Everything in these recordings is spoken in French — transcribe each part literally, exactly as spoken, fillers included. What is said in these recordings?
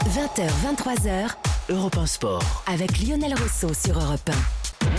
vingt heures vingt-trois heures, Europe un Sport. avec Lionel Rousseau sur Europe un.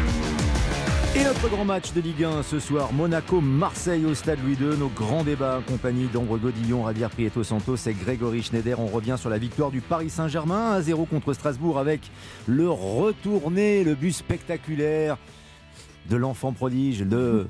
Et notre grand match de Ligue un ce soir, Monaco-Marseille au stade Louis deux. Nos grands débats en compagnie d'Ambre Godillon, Javier Prieto Santos et Grégory Schneider. On revient sur la victoire du Paris Saint-Germain un à zéro contre Strasbourg avec le retourné, le but spectaculaire de l'enfant prodige, le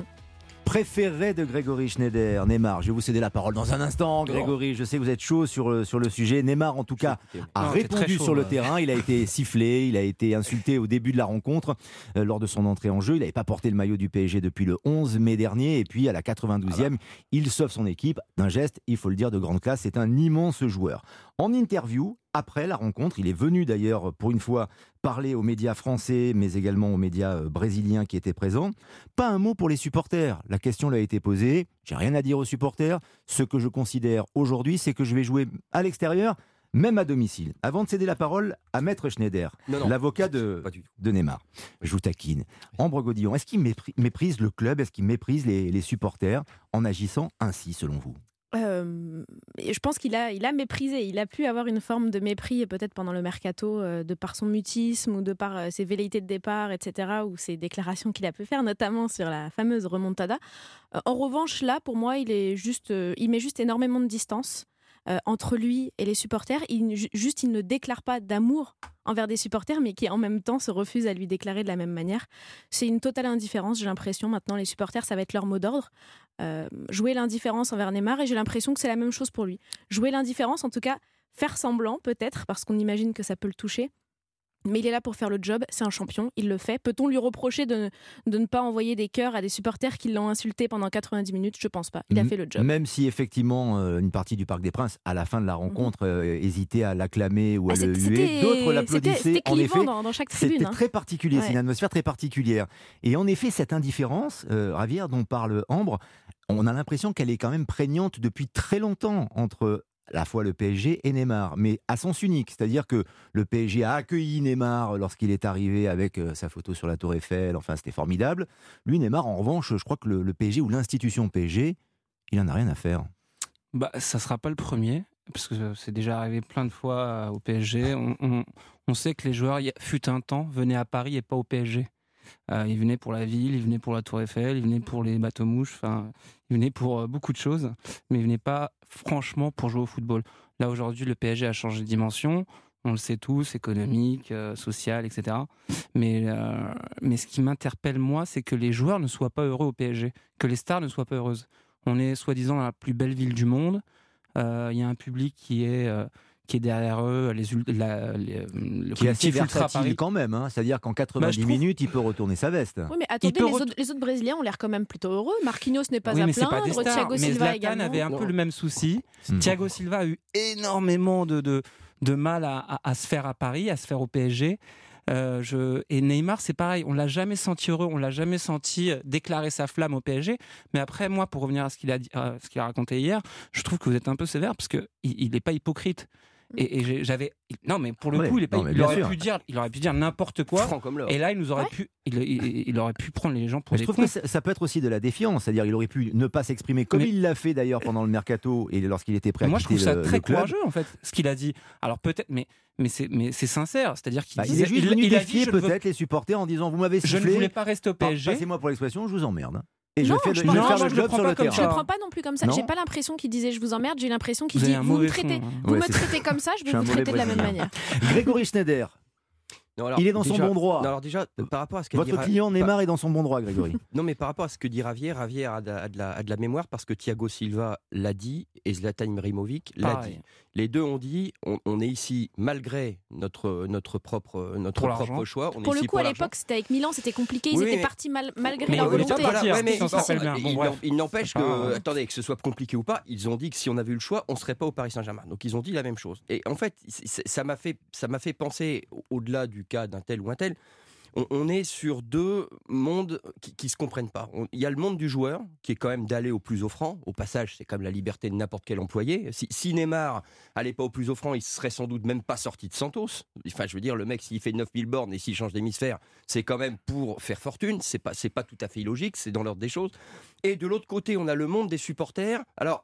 préféré de Grégory Schneider, Neymar. Je vais vous céder la parole dans un instant, Grégory. Je sais que vous êtes chaud sur, sur le sujet. Neymar, en tout cas, a non, répondu chaud, sur le ouais. terrain. Il a été sifflé, il a été insulté au début de la rencontre euh, lors de son entrée en jeu. Il n'avait pas porté le maillot du P S G depuis le onze mai dernier. Et puis, à la quatre-vingt-douzième, ah bah. il sauve son équipe d'un geste, il faut le dire, de grande classe. C'est un immense joueur. En interview, après la rencontre, il est venu d'ailleurs pour une fois parler aux médias français, mais également aux médias brésiliens qui étaient présents. Pas un mot pour les supporters. La question lui a été posée. J'ai rien à dire aux supporters. Ce que je considère aujourd'hui, c'est que je vais jouer à l'extérieur, même à domicile. Avant de céder la parole à Maître Schneider, non, non, l'avocat de, de Neymar. Je vous taquine. Ambre Godillon, est-ce qu'il mépris, méprise le club? Est-ce qu'il méprise les, les supporters en agissant ainsi, selon vous? Euh, je pense qu'il a, il a méprisé. Il a pu avoir une forme de mépris peut-être pendant le mercato euh, de par son mutisme ou de par euh, ses velléités de départ, et cetera, ou ses déclarations qu'il a pu faire, notamment sur la fameuse remontada. Euh, en revanche, là, pour moi, il, est juste, euh, il met juste énormément de distance euh, entre lui et les supporters. Il, juste, il ne déclare pas d'amour envers des supporters, mais qui en même temps se refusent à lui déclarer de la même manière. C'est une totale indifférence, j'ai l'impression. Maintenant, les supporters, ça va être leur mot d'ordre. Euh, jouer l'indifférence envers Neymar, et j'ai l'impression que c'est la même chose pour lui. Jouer l'indifférence, en tout cas, faire semblant peut-être, parce qu'on imagine que ça peut le toucher. Mais il est là pour faire le job, c'est un champion, il le fait. Peut-on lui reprocher de, de ne pas envoyer des cœurs à des supporters qui l'ont insulté pendant quatre-vingt-dix minutes? Je pense pas, il a fait le job. Même si effectivement euh, une partie du Parc des Princes, à la fin de la rencontre, mmh. euh, hésitait à l'acclamer ou à ah, le huer, d'autres l'applaudissaient. C'était, c'était en effet, dans, dans chaque tribune. C'était hein. très particulier, ouais. C'est une atmosphère très particulière. Et en effet, cette indifférence, euh, Javier, dont parle Ambre, on a l'impression qu'elle est quand même prégnante depuis très longtemps entre à la fois le P S G et Neymar, mais à sens unique. C'est-à-dire que le P S G a accueilli Neymar lorsqu'il est arrivé avec euh, sa photo sur la Tour Eiffel, enfin c'était formidable. Lui, Neymar, en revanche, je crois que le, le P S G ou l'institution P S G, il n'en a rien à faire. Bah, ça ne sera pas le premier, parce que c'est déjà arrivé plein de fois au P S G. On, on, on sait que les joueurs, il y a, fut un temps, venaient à Paris et pas au P S G. Euh, ils venaient pour la ville, ils venaient pour la Tour Eiffel, ils venaient pour les bateaux-mouches, enfin, ils venaient pour euh, beaucoup de choses, mais ils venaient pas franchement pour jouer au football. Là, aujourd'hui, le P S G a changé de dimension, on le sait tous, économique, euh, social, et cetera. Mais, euh, mais ce qui m'interpelle, moi, c'est que les joueurs ne soient pas heureux au P S G, que les stars ne soient pas heureuses. On est soi-disant dans la plus belle ville du monde, il euh, y a un public qui est... Euh, qui est derrière eux, les, la, les, le qui est assez versatile Paris. quand même, hein. C'est-à-dire qu'en quatre-vingt-dix bah, trouve... minutes, il peut retourner sa veste. Oui, mais attendez, les, ret... autres, les autres Brésiliens ont l'air quand même plutôt heureux. Marquinhos n'est pas oui, à mais plaindre, c'est pas Thiago mais Silva Zlatan également. avait un non. peu le même souci. Mmh. Thiago Silva a eu énormément de, de, de mal à, à, à se faire à Paris, à se faire au P S G. Euh, je... Et Neymar, c'est pareil, on l'a jamais senti heureux, on l'a jamais senti déclarer sa flamme au P S G. Mais après, moi, pour revenir à ce qu'il a, dit, à ce qu'il a raconté hier, je trouve que vous êtes un peu sévère parce qu'il n'est pas hypocrite. Et, et j'avais non mais pour le ouais, coup il, est pas, non, il aurait sûr. pu dire il aurait pu dire n'importe quoi et là il nous aurait ouais. pu il, il, il aurait pu prendre les gens pour mais des je trouve cons. que ça, ça peut être aussi de la défiance, c'est-à-dire il aurait pu ne pas s'exprimer comme mais, il l'a fait d'ailleurs pendant le mercato et lorsqu'il était prêt à moi quitter je trouve le, ça très le club. courageux en fait ce qu'il a dit. Alors peut-être mais mais c'est mais c'est sincère, c'est-à-dire qu'il bah, disait, il est juste venu il, défier il peut-être veux... les supporters en disant vous m'avez sifflé, je ne voulais pas rester au P S G, passez-moi pour l'expression, je vous emmerde. Et non, je fais je le, non, je non, faire le job sur le terrain. Je ne le prends pas non plus comme ça. Non. J'ai pas l'impression qu'il disait je vous emmerde. J'ai l'impression qu'il vous dit vous me traitez, fond, hein. vous ouais, me traitez comme ça, je vais vous traiter de la même manière. Grégory Schneider. Non, alors, il est dans déjà, son bon droit. Non, alors déjà, par rapport à ce qu'a Votre dit client Ra... Neymar est dans son bon droit, Grégory. Non, mais par rapport à ce que dit Javier, Javier a de, la, a de la, a de la mémoire parce que Thiago Silva l'a dit et Zlatan Ibrahimovic l'a Pareil. dit. Les deux ont dit on, on est ici malgré notre, notre propre, notre propre choix. On pour est le ici coup, pour à l'époque, c'était avec Milan, c'était compliqué. Ils oui, étaient mais... partis mal, malgré mais leur volonté. Voilà, ouais, mais il, il, il n'empêche que, ah, ouais. attendez, que ce soit compliqué ou pas, ils ont dit que si on avait eu le choix, on ne serait pas au Paris Saint-Germain. Donc ils ont dit la même chose. Et en fait, ça m'a fait, ça m'a fait penser, au-delà du cas d'un tel ou un tel, On, on est sur deux mondes qui ne se comprennent pas. On, il y a le monde du joueur, qui est quand même d'aller au plus offrant. Au passage, c'est comme la liberté de n'importe quel employé. Si, si Neymar n'allait pas au plus offrant, il ne serait sans doute même pas sorti de Santos. Enfin, je veux dire, le mec, s'il fait neuf mille bornes et s'il change d'hémisphère, c'est quand même pour faire fortune. Ce n'est pas, c'est pas tout à fait illogique, c'est dans l'ordre des choses. Et de l'autre côté, on a le monde des supporters. Alors,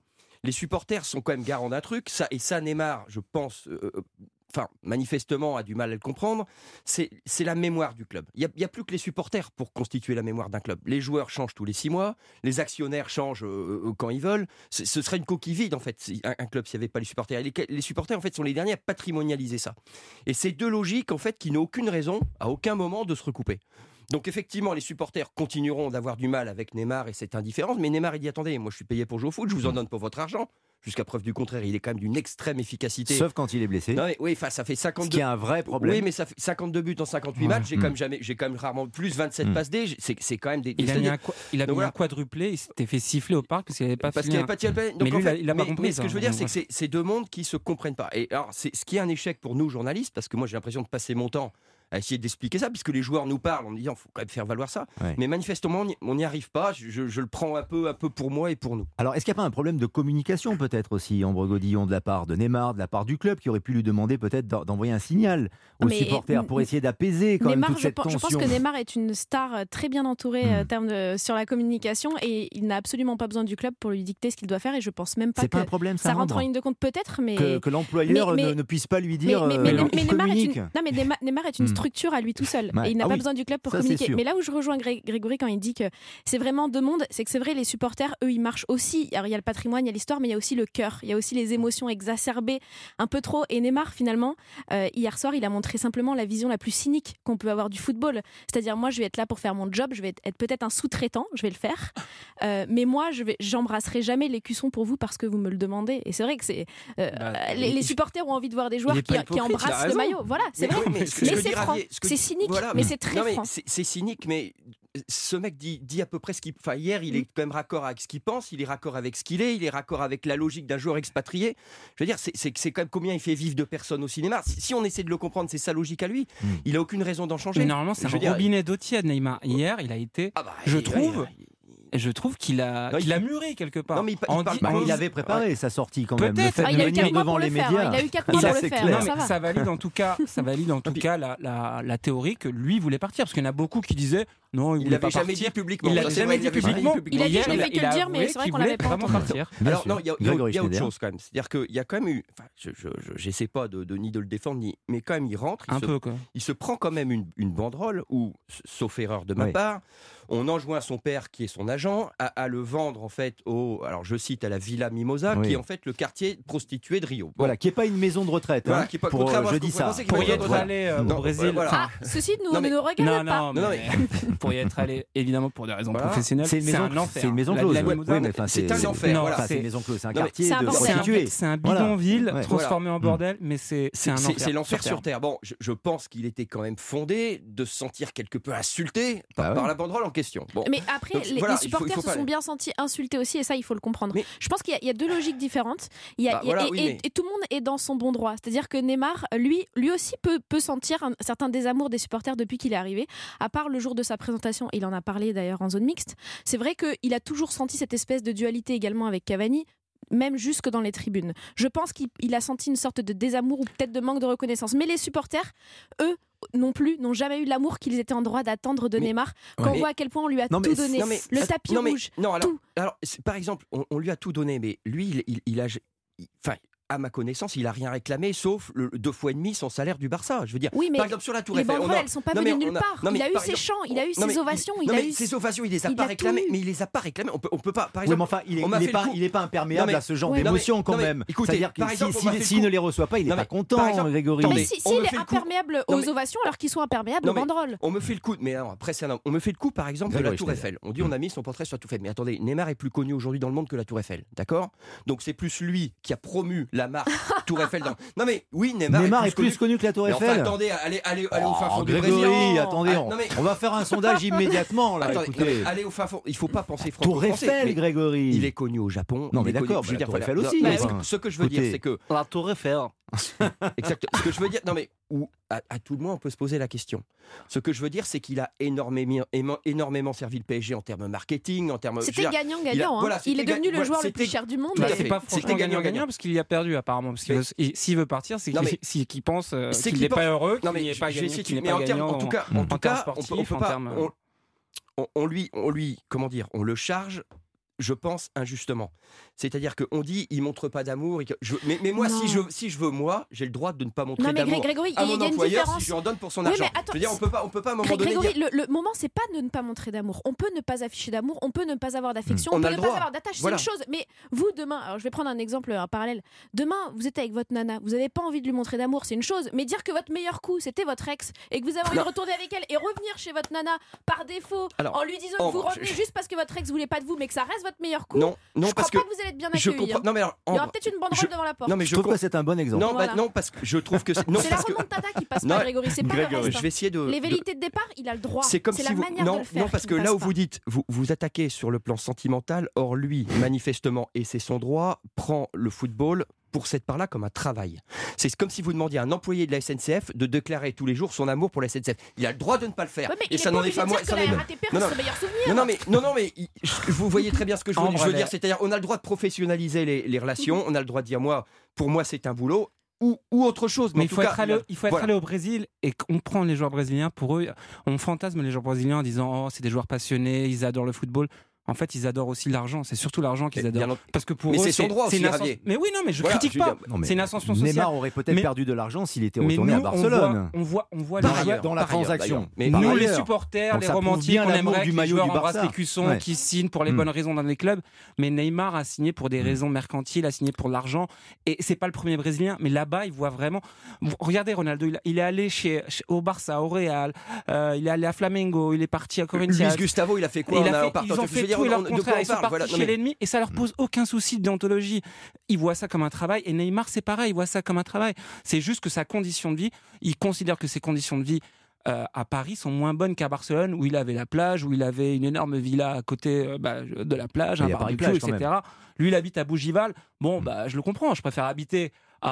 les supporters sont quand même garants d'un truc, ça, et ça, Neymar, je pense, euh, enfin, manifestement, a du mal à le comprendre, c'est, c'est la mémoire du club. Il n'y a, a plus que les supporters pour constituer la mémoire d'un club. Les joueurs changent tous les six mois, les actionnaires changent euh, quand ils veulent. C'est, ce serait une coquille vide, en fait, un, un club s'il n'y avait pas les supporters. Et les, les supporters, en fait, sont les derniers à patrimonialiser ça. Et c'est deux logiques, en fait, qui n'ont aucune raison, à aucun moment, de se recouper. Donc effectivement, les supporters continueront d'avoir du mal avec Neymar et cette indifférence, mais Neymar, il dit, attendez, moi je suis payé pour jouer au foot, je vous en donne pour votre argent. Jusqu'à preuve du contraire, il est quand même d'une extrême efficacité. Sauf quand il est blessé. Non, mais, oui, ça fait cinquante-deux... Ce qui est un vrai problème. Oui, mais ça fait cinquante-deux buts en cinquante-huit Ouais. matchs. J'ai, Mmh. quand même jamais, j'ai quand même rarement plus vingt-sept mmh. passes D. C'est, c'est quand même des. Il a mis un, qua- il a mis voilà. un quadruplé. Il s'était fait siffler au parc parce qu'il n'avait pas. Parce qu'il n'y avait pas de tiré. Mais lui, en fait, il a pas mais, compris. mais ce que ça, je veux dire, donc, c'est que c'est, c'est deux mondes qui se comprennent pas. Et alors, c'est ce qui est un échec pour nous journalistes, parce que moi j'ai l'impression de passer mon temps à essayer d'expliquer ça, puisque les joueurs nous parlent en me disant qu'il faut quand même faire valoir ça. Ouais. Mais manifestement, on n'y arrive pas. Je, je, je le prends un peu, un peu pour moi et pour nous. Alors, est-ce qu'il n'y a pas un problème de communication peut-être aussi, Ambre Godillon, de la part de Neymar, de la part du club, qui aurait pu lui demander peut-être d'envoyer un signal aux Mais, supporters pour essayer d'apaiser quand Neymar, même toute je, cette pense, je tension. pense que Neymar est une star très bien entourée Hmm. euh, termes de, sur la communication et il n'a absolument pas besoin du club pour lui dicter ce qu'il doit faire et je pense même pas C'est que pas un problème, ça, ça rentre en Ambre ligne de compte peut-être, mais que, que l'employeur mais- ne, mais- ne puisse pas lui mais, dire mais, mais, euh, mais Neymar, est communique. une, non, mais Neymar, Neymar est une Hmm. structure à lui tout seul Ouais. et il n'a Ah pas oui. besoin du club pour Ça, c'est communiquer. sûr. Mais là où je rejoins Gré- Grégory quand il dit que c'est vraiment deux mondes, c'est que c'est vrai, les supporters, eux, ils marchent aussi. Alors il y a le patrimoine, il y a l'histoire, mais il y a aussi le cœur, il y a aussi les émotions exacerbées un peu trop. Et Neymar, finalement, euh, hier soir, il a montré simplement la vision la plus cynique qu'on peut avoir du football. C'est-à-dire, moi, je vais être là pour faire mon job, je vais être, être peut-être un sous-traitant, je vais le faire, euh, mais moi, je vais, j'embrasserai jamais l'écusson pour vous parce que vous me le demandez. Et c'est vrai que c'est euh, Bah, les, il- les supporters ont envie de voir des joueurs il est qui, pas qui hypocrite, il a embrassent le raison. maillot. Voilà, c'est Mais vrai. oui, mais ce que je Mais veux c'est dire, franc, Javier, ce que c'est tu- cynique, voilà, mais mais- c'est très non, mais franc. c'est, c'est cynique, mais ce mec dit, dit à peu près ce qu'il... Enfin, hier, il est quand même raccord avec ce qu'il pense, il est raccord avec ce qu'il est, il est raccord avec la logique d'un joueur expatrié. Je veux dire, c'est, c'est, c'est quand même combien il fait vivre de personnes au cinéma. Si, si on essaie de le comprendre, c'est sa logique à lui. Mm. Il a aucune raison d'en changer. Mais normalement, c'est Je un veux dire- robinet d'eau tiède, Neymar. Hier, il a été. Ah bah, Je il- trouve- il- Et je trouve qu'il a, Non, il qu'il a faut- mûri quelque part. Non, mais il pa- il En parle di- Bah, pas- en il di- avait préparé sa sortie quand même. Le Peut-être. fait Ah, de il a eu venir quatre mois devant pour les le faire. médias. hein. Il a eu quatre mois Ça, pour le c'est faire. clair. hein, Non, ça mais va. ça valide en tout cas, ça valide en tout puis- cas la, la, la théorie que lui voulait partir, parce qu'il y en a beaucoup qui disaient non, il, Il voulait l'avait pas jamais partir. dit publiquement. Il Ça, l'a c'est jamais vrai, dit il l'avait jamais publiquement. dit publiquement. Il a dit, Hier, je n'ai fait que le a dire, mais avoué c'est vrai qu'il qu'on l'avait voulait pas vraiment entendu. partir. Bien Alors sûr. non, il y a, il y a- Grégory il y a autre Schneider. chose quand même. C'est-à-dire qu'il y a quand même eu, enfin, je, je, je- j'essaie pas de, de ni de le défendre, ni, mais quand même il rentre, il, Un se, peu quoi. il se prend quand même une, une banderole où, sauf erreur de ma Oui. part, on enjoint son père qui est son agent à, à le vendre en fait au, alors je cite, à la Villa Mimosa, Oui. qui est en fait le quartier prostitué de Rio. Bon. Voilà, qui n'est pas une maison de retraite. Voilà, hein, qui est pas- pour, contrairement à je ce dis qu'on ça. pensait qu'il Pour fallait y être être voilà. allé euh, Non, au Brésil. voilà. Ah, ceci ne nous, Non, mais- ne nous regarde Non, pas. non, Non, non, mais pour y être allé, évidemment, pour des raisons Voilà. professionnelles, C'est une maison, un enfer. c'est une maison La close. Villa Oui, Mimosa, oui, mais enfin, c'est un c'est- enfer, non, voilà. Enfin, c'est c'est- une maison close, c'est un Non, mais quartier c'est un de bordel. c'est un, prostituées. c'est un Voilà. bidonville Ouais. transformé en Mmh. bordel, mais c'est c'est un C'est, enfer. c'est l'enfer sur sur Terre. Bon, je, je pense qu'il était quand même fondé de se sentir quelque peu insulté par, Bah ouais. par la banderole en question. Bon. Mais après, Donc, les, voilà, les il faut- il supporters faut se pas- sont bien sentis insultés aussi, et ça, il faut le comprendre. Mais- Je pense qu'il y a, il y a deux logiques différentes. Il y a, Bah, il y a- voilà, et, oui, et- mais- et tout le monde est dans son bon droit. C'est-à-dire que Neymar, lui, lui aussi peut, peut sentir un certain désamour des supporters depuis qu'il est arrivé. À part le jour de sa présentation, il en a parlé d'ailleurs en zone mixte. C'est vrai qu'il a toujours senti cette espèce de dualité également avec Cavani, même jusque dans les tribunes. Je pense qu'il il a senti une sorte de désamour ou peut-être de manque de reconnaissance. Mais les supporters, eux, non plus, n'ont jamais eu l'amour qu'ils étaient en droit d'attendre de Mais- Neymar. Quand Ouais. on voit à quel point on lui a Non, mais tout c'est- donné. Non, mais- le att- tapis non, mais- rouge. Non, alors, tout. alors, c'est- par exemple, on, on lui a tout donné, mais lui, il, il, il a. il- Enfin, à ma connaissance, il a rien réclamé, sauf le, deux fois et demi son salaire du Barça. Je veux dire, Oui, mais par exemple, sur la Tour les Eiffel. on banderoles, a- elles sont pas Non, venues mais nulle on a- part. non, mais il a eu par ses exemple- chants, il a eu non, ses mais- ovations, il non, a mais eu ses ovations, il les a il pas a réclamées, tout eu. mais il les a pas réclamées. On peut, on peut pas, par Oui, exemple. mais enfin, il on m'a n'est fait pas, le coup. il est pas imperméable Non, mais- à ce genre oui, d'émotion quand non, mais même. écoutez, C'est-à-dire que par si- exemple, on si- m'a fait le s'il coup. ne les reçoit pas, il n'est Non, pas mais content, par exemple, Grégory. Mais attendez, si- on s'il me est fait le coup. imperméable Non, aux mais- ovations alors qu'ils sont imperméables Non, aux mais- banderoles. On me fait le coup, mais alors, après, c'est un- on me fait le coup, par exemple, de la Grégory Tour Schneider. Eiffel. On dit on a mis son portrait sur la Tour Eiffel. Mais attendez, Neymar est plus connu aujourd'hui dans le monde que la Tour Eiffel, d'accord? Donc c'est plus lui qui a promu la marque Tour Eiffel. Dans... Non mais oui, Neymar, Neymar est est plus connu que la Tour Mais enfin, Eiffel. attendez, allez, allez, allez au fin fond Oh, du Brésil. Grégory, attendez, Ah, on, non, mais- on va faire un sondage immédiatement là. Attendez, non, Écoutez, mais allez au fin fond. Il faut pas penser Tour franco-français. Eiffel, mais Grégory. Il est connu au Japon. Non, il mais est connu- d'accord, je bah, veux la dire, Tour voilà. Eiffel Non, aussi, mais enfin. ce- Ce que je veux dire, Écoutez. c'est que La Tour Eiffel. exact. Ce que je veux dire, non mais ou à, à tout le moins on peut se poser la question. Ce que je veux dire, c'est qu'il a énormément, émo- énormément servi le P S G en termes marketing, en termes. je veux C'était dire, gagnant-gagnant. il a- hein. voilà, Il est c'était devenu ga- le voilà, joueur le c'était- plus cher du monde. tout à C'est fait. pas C'était franchement gagnant-gagnant. gagnant-gagnant parce qu'il y a perdu apparemment. Parce qu'il Mais- veut- il- s'il veut partir, c'est Non, qu'il, mais- si- qu'il pense euh, c'est qu'il qu'il n'est pense- pas heureux, Non qu'il mais n'est pas je vais gagnant, essayer de- qu'il n'est mais pas en, termes- gagnant en tout cas, en, en en tout termes cas, on peut, sportifs, on peut en pas. termes- On, on- on lui, on lui, comment dire, on le charge je pense injustement. C'est-à-dire qu'on dit il montre pas d'amour. il- je- mais, mais moi, Non. si je, si je veux, moi, j'ai le droit de ne pas montrer Non, mais d'amour Grégory, il y à a- mon il y a une employeur différence. si je lui en donne pour son Oui, argent. mais attends, je veux dire, on peut pas, on peut pas à un moment Gré- donné Grégory, dire- le, le moment, c'est pas de ne pas montrer d'amour. On peut ne pas afficher d'amour, on peut ne pas avoir d'affection, On on, a peut le ne droit. pas avoir d'attache. Voilà. C'est une chose. Mais vous, demain, alors je vais prendre un exemple, un parallèle. Demain, vous êtes avec votre nana, vous n'avez pas envie de lui montrer d'amour, c'est une chose. Mais dire que votre meilleur coup, c'était votre ex et que vous avez envie Non. de retourner avec elle et revenir chez votre nana par défaut Alors, en lui disant oh, que vous je- revenez je- juste parce que votre ex voulait pas de vous, mais que ça reste votre meilleur coup. non, non je parce crois que pas que vous allez être bien je accueilli. comprends. hein. Non mais alors, Il y aura Ambre, peut-être une banderole je- devant la porte. non mais Je je trouve com- que c'est un bon exemple. non, Voilà. bah, non parce que je trouve que c'est non C'est la parce que remontada qui passe Non, pas, Grégory. C'est pas le Grégory, reste. je vais essayer de Les de- velléités de départ, il a le droit. C'est comme si la vous manière non de le faire non parce qui que ne là passe où pas. vous dites vous vous attaquez sur le plan sentimental, or lui manifestement et c'est son droit prend le football pour cette part-là comme un travail. C'est comme si vous demandiez à un employé de la S N C F de déclarer tous les jours son amour pour la S N C F. Il a le droit de ne pas le faire. Ouais, mais et il ça est n'en pas est obligé pas de moins. dire que ça la n'en est- R A T P Non, non, c'est son meilleur souvenir. Non, non, mais, non, non, mais il- je- vous voyez très bien ce que je veux, Ambre, je veux elle dire. est- C'est-à-dire, on a le droit de professionnaliser les, les relations, on a le droit de dire, moi, pour moi, c'est un boulot, ou, ou autre chose. Mais en il tout faut, cas, être allé, il faut être voilà. allé au Brésil et qu'on prend les joueurs brésiliens. Pour eux, on fantasme les joueurs brésiliens en disant oh, c'est des joueurs passionnés, ils adorent le football. En fait, ils adorent aussi l'argent. C'est surtout l'argent qu'ils Mais adorent. bien ent- Parce que pour Mais eux, c'est son droit c'est aussi, une ascens- Javier. Mais oui, non, mais je Voilà, critique je veux pas. dire- Non, mais C'est une ascension sociale. Neymar aurait peut-être Mais- perdu de l'argent s'il était Mais retourné nous, à Barcelone. On voit, on voit, on voit Par les ailleurs, joueurs- dans la par ailleurs, transaction. d'ailleurs. Mais Par nous, ailleurs. les supporters, Donc les ça prouve romantiques, bien on l'amour aimerait du que les maillot joueurs du embrassent Barça. les cuissons, Ouais. qui signent pour les Mm. bonnes raisons dans les clubs. Mais Neymar a signé pour des Mm. raisons mercantiles, a signé pour l'argent. Et c'est pas le premier Brésilien, mais là-bas, il voit vraiment. Regardez Ronaldo, il, il est allé chez, chez- au Barça, au Real, euh, il est allé à Flamengo, il est parti à Corinthians. Luis Gustavo, il a fait quoi Il en a fait- en partant ils ont Je veux fait dire, tout et on- leur de quoi contraire. on Ils sont parle partis Voilà, non, chez mais- l'ennemi et ça leur pose aucun souci de déontologie. Ils voient ça comme un travail et Neymar c'est pareil, il voit ça comme un travail. C'est juste que sa condition de vie, il considère que ses conditions de vie euh, à Paris sont moins bonnes qu'à Barcelone où il avait la plage, où il avait une énorme villa à côté euh, bah, de la plage, Il un y a Paris barbecue, plage, quand et cetera. Lui il habite à Bougival. Bon, bah je le comprends, je préfère habiter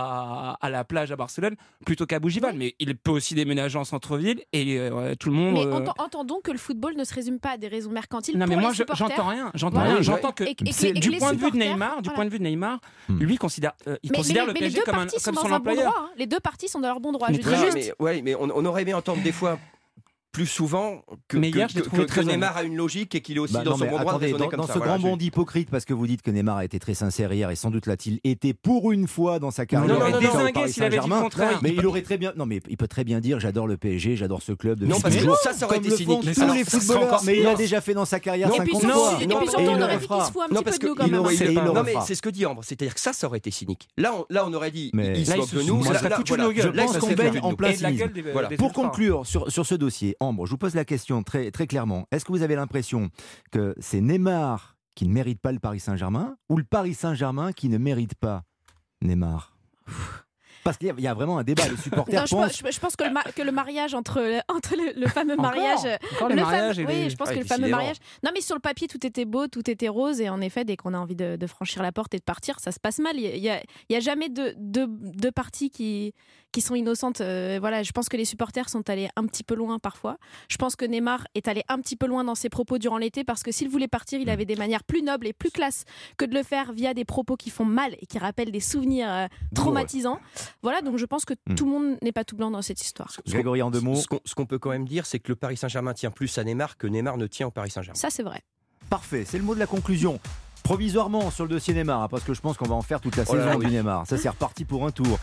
à, à la plage à Barcelone plutôt qu'à Bougival. Mais il peut aussi déménager en centre-ville et euh, tout le monde. Mais euh, ent- entendons que le football ne se résume pas à des raisons mercantiles. Non mais pour moi les je- supporters. j'entends rien, j'entends Voilà. rien. Oui, J'entends oui. que Et que- et que c'est les- et que du les point de vue de supporters, Neymar, du voilà. point de vue de Neymar, Hmm. lui considère, euh, il Mais, considère mais- le mais P les S G deux comme, un, parties sont comme dans son un bon employeur. droit. hein. Les deux parties sont dans leur bon droit. Mais Je très dis Voilà, juste- mais, ouais, mais on, on aurait aimé entendre des fois plus souvent que, Mais que- hier, je l'ai que- trouvé que- très que honnête. Neymar a une logique et qu'il est aussi Bah dans non, son mais bon droit de attendez, raisonner dans, comme dans ça. ce Voilà, grand je- bond hypocrite, parce que vous dites que Neymar a été très sincère hier et sans doute l'a-t-il été pour une fois dans sa carrière. il aurait en étant au dézingué Paris s'il avait dit le Saint-Germain. contraire. Mais il aurait très bien. Non, mais il peut très bien dire j'adore le P S G, j'adore ce club. Non, depuis parce que toujours, ça, ça aurait comme été le font cynique. tous Alors, les ça serait footballeurs. encore- Mais il a non. déjà fait dans sa carrière Non, Et puis cinquante surtout, fois. et Non, puis et surtout, il on le aurait dit refera. qu'il se fout un Non, petit parce peu de nous que quand il même. aurait- hein. il C'est le pas- Non mais refera. c'est ce que dit Ambre, c'est-à-dire que ça, ça aurait été cynique. Là, on, là, on aurait dit, Mais- il se Là, il moque se de fout- nous. ça Là, serait là, foutu voilà. de nos gueules. Je Là, pense ça qu'on serait baigne foutu de en nous. plein Et de la cynisme. gueule des, Voilà. des Pour ultras. conclure sur, sur ce dossier, Ambre, je vous pose la question très, très clairement. Est-ce que vous avez l'impression que c'est Neymar qui ne mérite pas le Paris Saint-Germain ou le Paris Saint-Germain qui ne mérite pas Neymar? Parce qu'il y a- il y a vraiment un débat. Les supporters Non, je, pensent. pense, je pense que le, ma- que le mariage entre, le- entre le, le fameux Encore mariage. Encore les le mariages fameux- et les- oui, je pense Ouais, que le fameux décidément. mariage. Non, mais sur le papier, tout était beau, tout était rose, et en effet, dès qu'on a envie de, de franchir la porte et de partir, ça se passe mal. Il y a, il y a jamais deux de, de parties qui, qui sont innocentes. Euh, voilà, je pense que les supporters sont allés un petit peu loin parfois. Je pense que Neymar est allé un petit peu loin dans ses propos durant l'été parce que s'il voulait partir, il avait des manières plus nobles et plus classes que de le faire via des propos qui font mal et qui rappellent des souvenirs euh, traumatisants. Voilà, donc je pense que Hmm. tout le monde n'est pas tout blanc dans cette histoire. Ce qu'on- Grégory, en deux mots. Ce qu'on ce qu'on peut quand même dire, c'est que le Paris Saint-Germain tient plus à Neymar que Neymar ne tient au Paris Saint-Germain. Ça, c'est vrai. Parfait, c'est le mot de la conclusion. Provisoirement sur le dossier Neymar, hein, parce que je pense qu'on va en faire toute la Oh là saison là, oui. du Neymar. Ça, c'est reparti pour un tour.